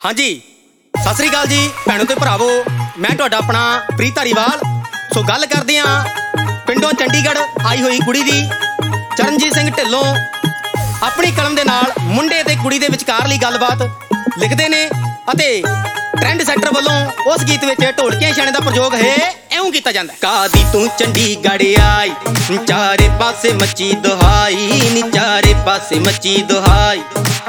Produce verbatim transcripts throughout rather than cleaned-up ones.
हाँ जी सत श्री अकाल जी भैनों ते भरावो, मैं तुहाडा अपना प्रीत धारीवाल। सो गल करदे आं पिंडों चंडीगढ़ आई हुई कुड़ी दी। चरणजीत सिंह ढिल्लों अपनी कलम दे नाल मुंडे ते कुड़ी दे विचकारली गलबात लिखदे ने अते ट्रेंड सैक्टर वालों उस गीत विच ढोलकियां छाणे दा प्रयोग है इउं कीता जांदा। कादी तू चंडीगढ़ आई चारे पासे मची दुहाई नी चारे पासे मची दुहाई।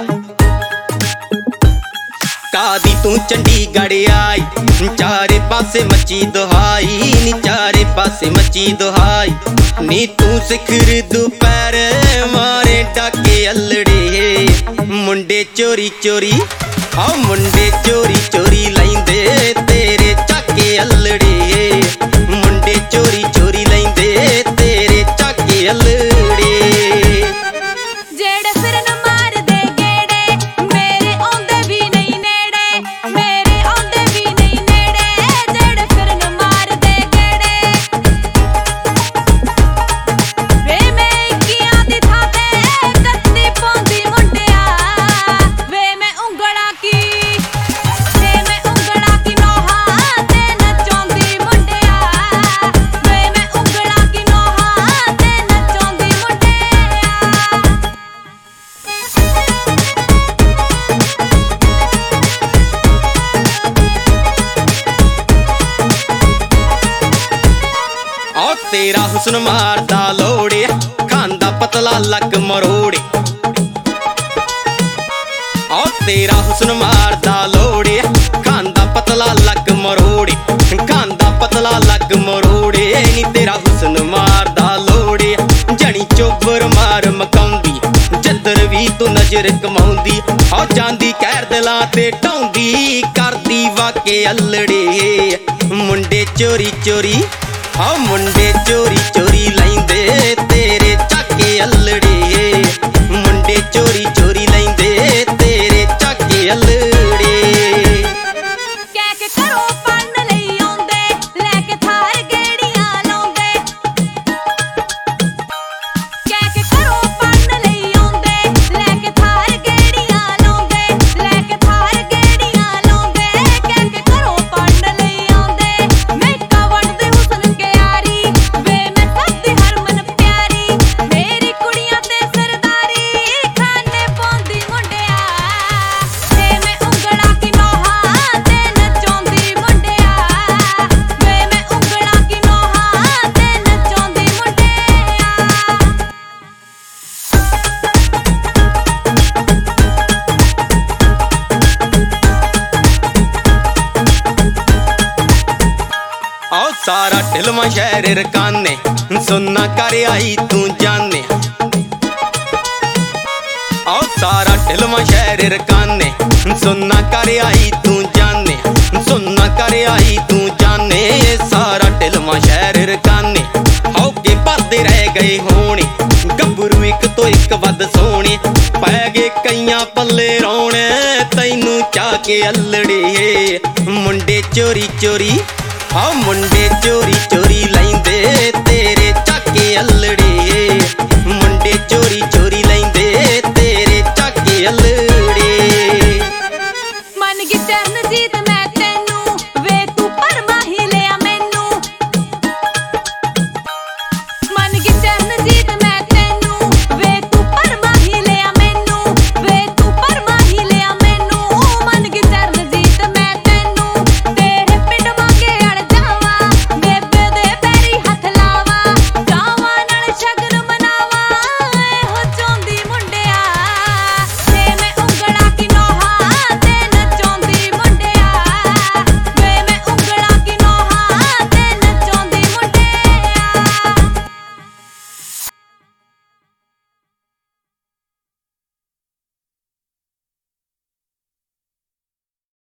कादी तू चंडीगढ़ आई चारे पासे मची दुहाई नी चारे पासे मची दुहाई। नी तू सिखर दोपहर मारे डाके अल्लड़े मुंडे चोरी चोरी आ मुंडे चोरी चोरी लैंदे तेरे चाके अल्लड़े मुंडे चोरी चोरी लैंदे तेरे चाके अल्लड़े। तेरा हुस्न मारदा लोड़े खांदा पतला लक मरोड़े। और तेरा हुस्न मारदा लोड़े खांदा पतला लक मरोड़े खांदा पतला लक मरोड़े। नी तेरा हुस्न मारदा लोड़े जनी चोबर मार मकाउंदी जदर भी तू नजर कमाउंदी। और जांदी कैर दिलां ते ढाउंदी करदी वाके अल्लड़े मुंडे चोरी चोरी आ मुंडे चोरी चोरी लैंदे तेरे चाके अल्लड़े मुंडे चोरी चोरी लैंदे तेरे चाके अल्लड़े। सारा ढिलवा शहर रकाने सुनना कर आई तू जाने। आओ सारा ढिलवा शहर रकाने सुनना कर आई तू जाने सुनना कर आई तू जाने। सारा ढिलवा शहर रकाने आओ के भरदे रह गए होने गब्बरू एक तो एक वध सोने पै गए कईयां पल्ले रोने तैनू चाके अल्लड़े मुंडे चोरी चोरी आ मुंडे चोरी चोरी लैंदे तेरे चाके अल्लड़े मुंडे चोरी चोरी